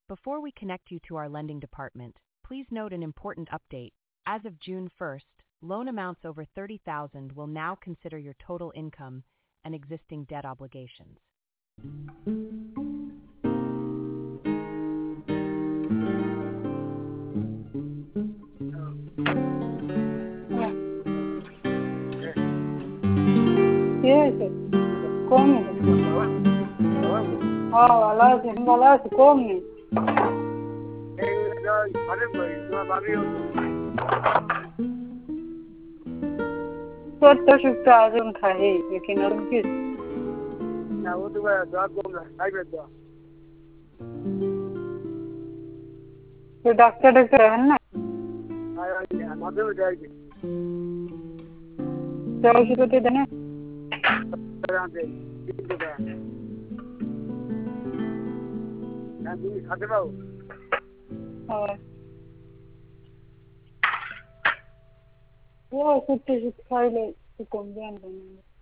Before we connect you to our lending department, please note an important update. As of June 1st, loan amounts over $30,000 will now consider your total income and existing debt obligations. Yes, come. Oh, Allah, come. What does it do? Hey, you can argue. Now, what do I do? I read that. The doctor is there. I'm not going to die. So, you go to the next. Around it. Into that. And we talk about. Oh, 56 to come down.